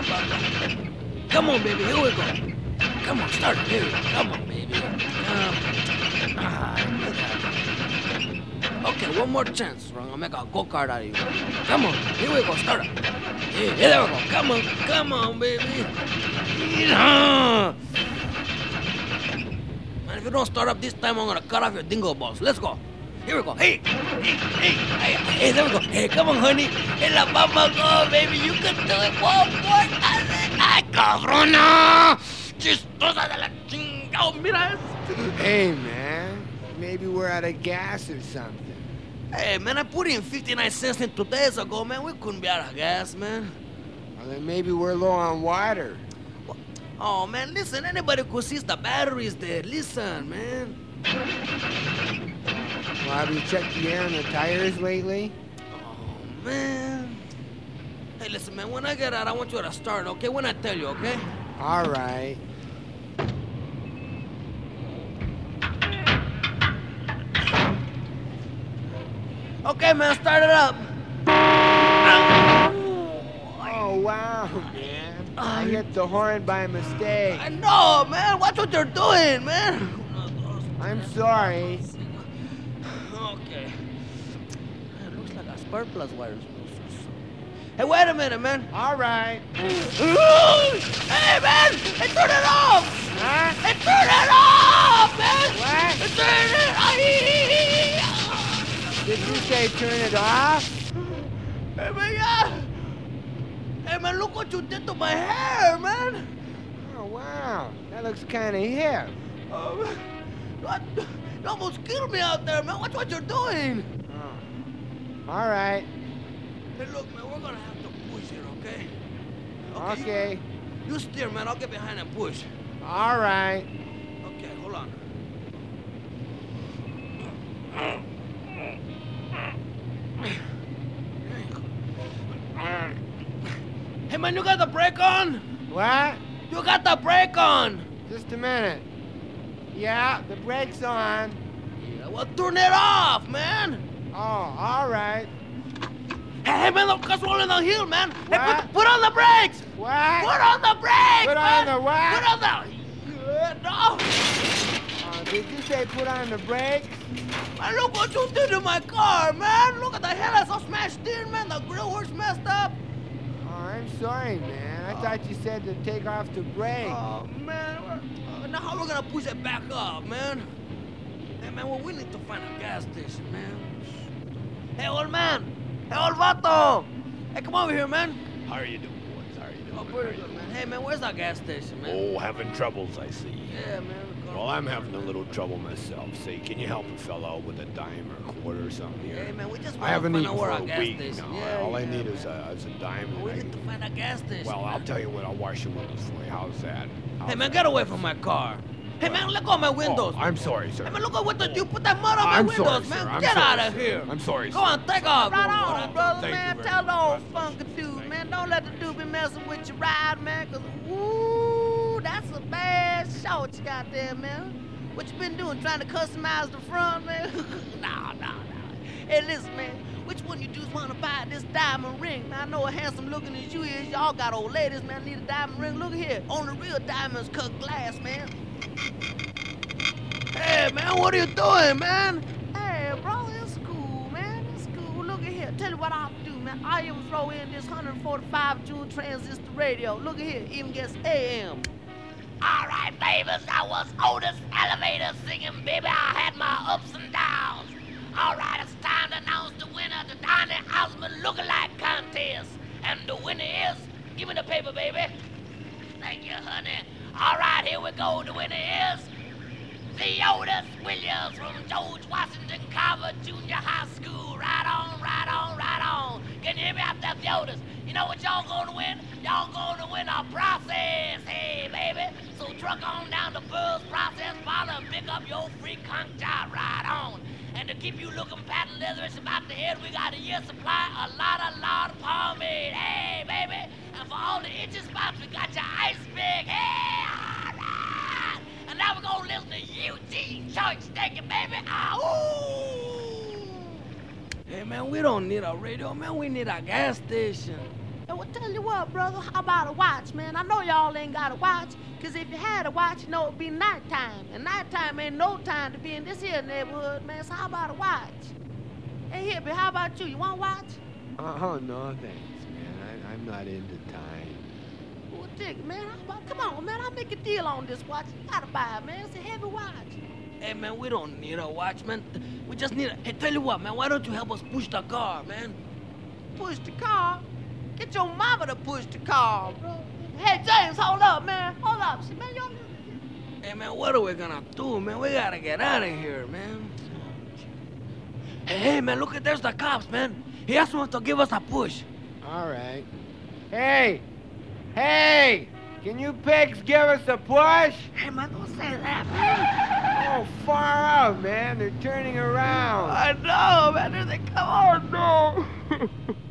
Come on, baby, here we go. Come on, start it. Here we go. Come on, baby. Okay, one more chance. I'm gonna make a go-kart out of you. Come on, here we go. Start it. Here, there we go. Come on, baby. Man, if you don't start up this time, I'm gonna cut off your dingo balls. Let's go. Here we go. Hey, there we go. Hey, come on, honey. Hey, la mama, go, baby. You can do it. One more time. Ay, cabrona. Chistosa de la chingada. Mira esto. Hey, man. Maybe we're out of gas or something. Hey, man, I put in 59 cents in 2 days ago, man. We couldn't be out of gas, man. Well, then maybe we're low on water. Oh, man, listen. Anybody could see the batteries there. Listen, man. Well, have you checked the air on the tires lately? Oh, man. Hey, listen, man. When I get out, I want you to start, okay? When I tell you, okay? All right. Okay, man, start it up. Oh, wow, man. I hit the horn by mistake. I know, man. Watch what you're doing, man. I'm sorry. Okay. It looks like a spark plus wire. Hey, wait a minute, man. All right. Hey, man! Hey, turn it off! Huh? Hey, turn it off, man! What? Hey, turn it off! Did you say turn it off? Hey, man, yeah! Hey, man, look what you did to my hair, man! Oh, wow. That looks kind of hip. Oh, man. What? You almost killed me out there, man. Watch what you're doing. Oh. All right. Hey, look, man, we're gonna have to push here, okay? Okay. You steer, man. I'll get behind and push. All right. Okay, hold on. Hey, man, you got the brake on? What? You got the brake on? Just a minute. Yeah, the brake's on. Yeah, well, turn it off, man. Oh, all right. Hey, man, the car's rolling downhill, man. Hey, What? put on the brakes. What? Put on the brakes, Put man. on the what? Put on the... No. Did you say put on the brakes? Man, look what you did to my car, man. Look at the headlights all smashed in, man. The grill works messed up. Oh, I'm sorry, man. I thought you said to take off the brake. Oh, man. Now how we gonna push it back up, man? Hey, man, well, we need to find a gas station, man. Hey, old man. Hey, old vato. Hey, come over here, man. How are you doing, boys? How are you doing? Oh, pretty good, man. Hey, man, where's that gas station, man? Oh, having troubles, I see. Yeah, man. Well, I'm having a little trouble myself. Say, can you help a fellow out with a dime or a quarter or something here? Hey, man, we just I want to haven't find eaten out where for our a gas week station. now. Yeah, All I yeah, need man. is a dime. We and I need to can- find a gas station. Well, I'll man. tell you what. I'll wash your windows for you. How's that? Hey, man, get away from my car. Hey, man, let go of my windows. Oh, I'm sorry, sir. Hey, man, look at what you put that mud on my I'm windows, sorry, man. sir. I'm Get sorry, out of sir. here. I'm sorry, Go sir. on, take off. Right on, brother, Thank you man. very Tell the old much. funky dude, man. Don't let the dude be messing with your ride, man. Cause, woo, that's a bad short you got there, man. What you been doing? Trying to customize the front, man? Nah. Hey, listen, man. Which one you dudes want to buy this diamond ring? Now, I know a handsome looking as you is. Y'all got old ladies, man. Need a diamond ring. Look here. Only real diamonds cut glass, man. Hey, man, what are you doing, man? Hey, bro, it's cool, man. It's cool. Look at here. Tell you what I'll do, man. I even throw in this 145 joule transistor radio. Look at here. Even gets AM. All right, babies, I was Otis Elevator singing, baby. I had my ups and downs. All right, it's time to announce the winner of the Donny Osmond Lookalike Contest. And the winner is, give me the paper, baby. Thank you, honey. All right, here we go. The winner is the Otis Williams from George Washington Carver Junior High School. Right on, right on, right on. Can you hear me out there, the Otis? You know what y'all gonna win? Y'all gonna win a process, hey, baby. So truck on down to Pearl's Process Parlor and pick up your free conch job. Right on. And to keep you looking patent leatherish about the head, we got a year's supply, a lot of pomade. Hey, baby. And for all the itchy spots, we got your ice pick. Hey, all right. And now we're gonna listen to Eugene Church. Thank you, baby. Ooh. Hey, man, we don't need a radio, man. We need a gas station. And well, tell you what, brother, how about a watch, man? I know y'all ain't got a watch, because if you had a watch, you know it'd be nighttime. And nighttime ain't no time to be in this here neighborhood, man. So how about a watch? Hey, Hippie, how about you? You want a watch? Oh, no, thanks, man. I'm not into time. Well, dig, man. How about, come on, man. I'll make a deal on this watch. You gotta buy it, man. It's a heavy watch. Hey, man, we don't need a watch, man. We just need a... Hey, tell you what, man, why don't you help us push the car, man? Push the car? Get your mama to push the car, bro. Hey, James, hold up, man. Hold up. See, man, y'all... Hey, man, what are we gonna do, man? We gotta get out of here, man. Hey, man, look at there's the cops, man. He asked us to give us a push. All right. Hey! Hey! Can you pigs give us a push? Hey, man, don't say that, man. Oh, far out, man. They're turning around. I know, man. There they come on. No!